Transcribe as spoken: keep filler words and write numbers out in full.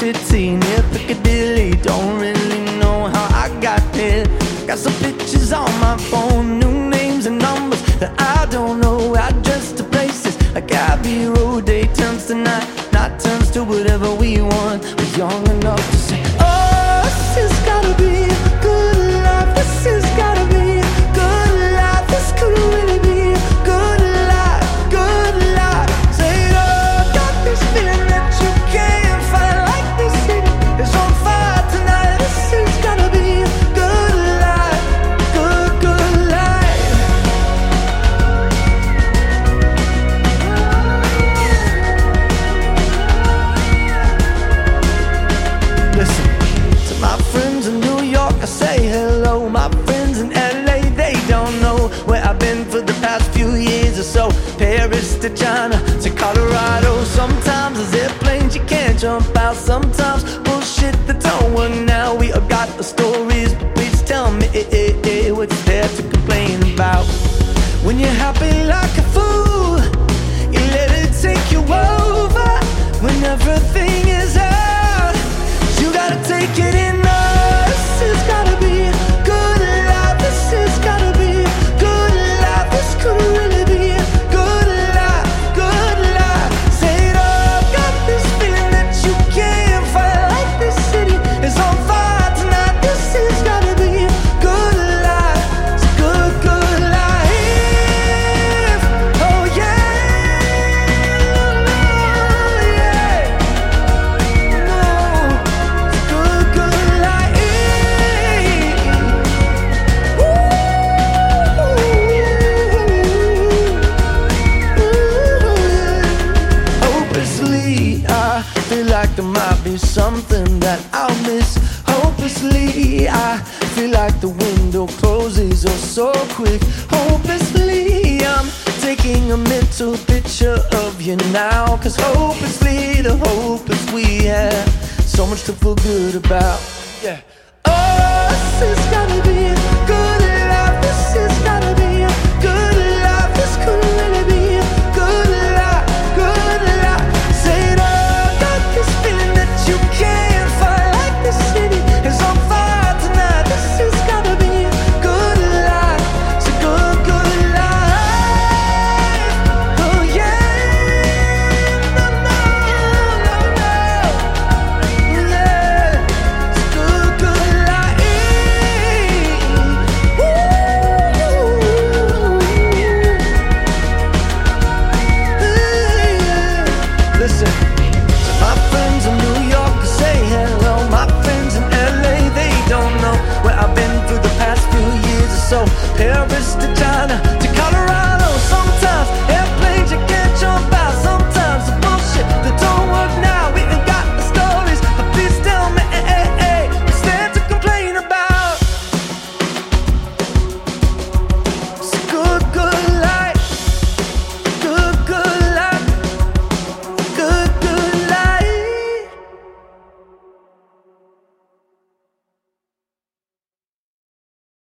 city near Piccadilly. Don't really know how I got there. Got some pictures on my phone, new names and numbers that I don't know. Address to places like Abbey Road. Day turns to night, night turns to whatever we want. We're young enough to say, oh, this has gotta be a good life. This has gotta be a good life. This could really be a good life, good life. Say, oh, got this feeling that you can't find. Like this city is on fire tonight. This has gotta be a good life, good, good life. Listen, to my friends in New York, I say hello. My friends in L A, they don't know where I've been for the past few years or so. Paris to China to Colorado. Sometimes there's airplanes you can't jump out. Sometimes bullshit that don't work now. We all got the stories, but please tell me eh, eh, eh, what's there to complain about. When you're happy like a fool, you let it take you over. When everything is out, you gotta take it in. This has gotta be a good life. This has gotta be a good life. This could really be a good life, good life. Say it all, got this feeling that you can't fight. Like this city is on fire tonight. This has gotta be a good life. It's a good, good life. Oh yeah, oh yeah. No, it's a good, good life. Hopelessly, I feel like there might be something that I'll miss. Hopelessly, I feel like the window closes oh so quick. Hopelessly, I'm taking a mental picture of you now. Cause hopelessly, the hopeless we have so much to feel good about. Yeah. Oh, this has gotta be good.